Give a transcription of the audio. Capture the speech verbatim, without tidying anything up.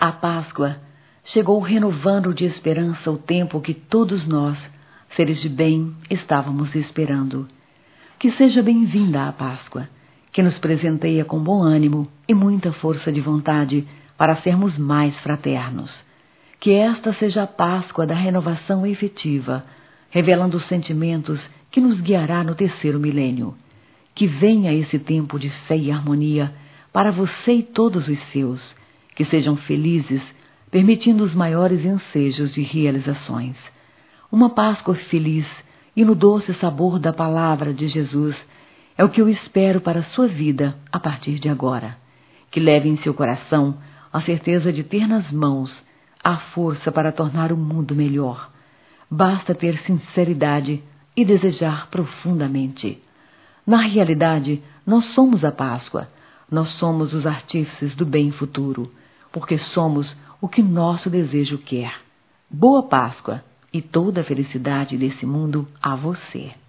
A Páscoa chegou renovando de esperança o tempo que todos nós, seres de bem, estávamos esperando. Que seja bem-vinda a Páscoa, que nos presenteia com bom ânimo e muita força de vontade para sermos mais fraternos. Que esta seja a Páscoa da renovação efetiva, revelando os sentimentos que nos guiará no terceiro milênio. Que venha esse tempo de fé e harmonia para você e todos os seus, que sejam felizes, permitindo os maiores ensejos de realizações. Uma Páscoa feliz e no doce sabor da palavra de Jesus é o que eu espero para a sua vida a partir de agora. Que leve em seu coração a certeza de ter nas mãos a força para tornar o mundo melhor. Basta ter sinceridade e desejar profundamente. Na realidade, nós somos a Páscoa, nós somos os artífices do bem futuro, porque somos o que nosso desejo quer. Boa Páscoa e toda a felicidade desse mundo a você.